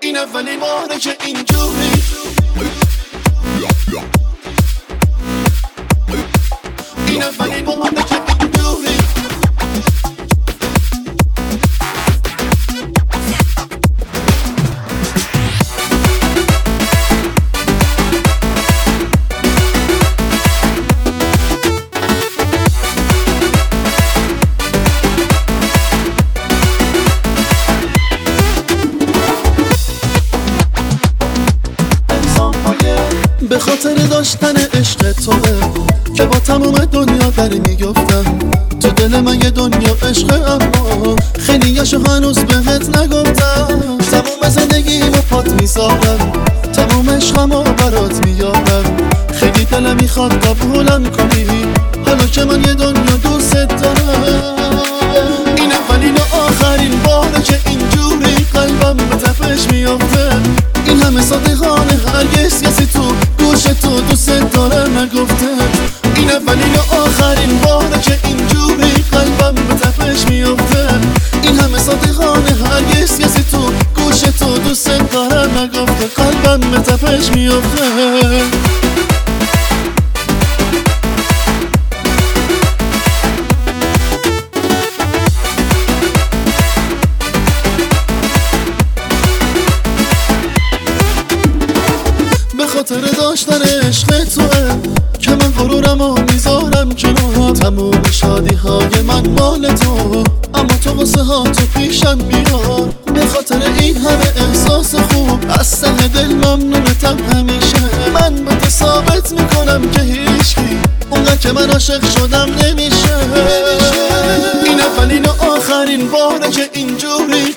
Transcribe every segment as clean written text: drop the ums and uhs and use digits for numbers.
این اولین باره که اینجوری این اولین باره که اینجوری به خاطر داشتن عشق توه که با تموم دنیا در میگفتم تو دل من یه دنیا عشقه، اما خیلیاشو هنوز بهت نگفتم. تموم زندگیمو پات میذارم، تموم عشقمو برات میارم. خیلی دلم میخواد قبولم کنی حالا که من یه دنیا دوست دارم. این اولین و آخرین باره که اینجوری قلبم به تپش میافته. این همه صادقانه هرگز کسی تو گوش تو دوست داره نگفته. این اولین و آخرین باره که اینجوری قلبم به تپش میافته. این همه صادقانه هرگز کسی تو گوش تو دوست داره نگفته. قلبم به تپش میافته. به خاطر داشتن عشق توه که من غرورمو میذارم کنار. تموم شادی های من مال تو، اما تو واسه ها تو پیشم بیار. به خاطر این همه احساس خوب از ته دل ممنونتم همیشه. من به تو ثابت میکنم که هیچکی اونقدر که من عاشق شدم نمیشه. این اولین و آخرین باره که اینجوری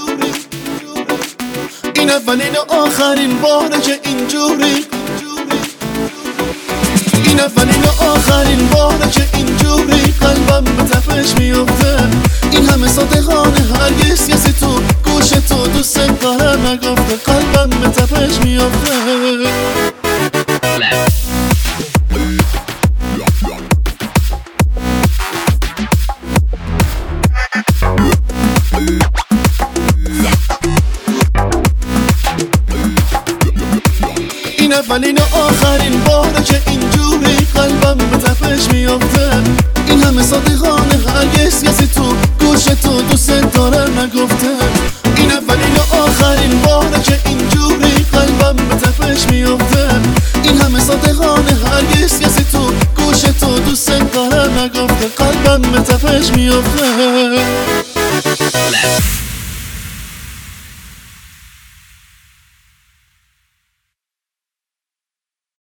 این اولین و آخرین باره که اینجوری این اولین و آخرین باره که اینجوری قلبم به تپش میافته. این همه صادقانه هرگز کسی تو گوش تو دوست داره نگفته. قلبم به تپش میافته. این اولین و آخرین باره که اینجوری قلبم به تپش میافته. این همه صادقانه هرگز کسی تو گوش تو دوست داره نگفته. این اولین و آخرین باره که اینجوری قلبم به تپش میافته. این همه صادقانه هرگز کسی تو گوش تو دوست داره نگفته. قلبم به تپش میافته.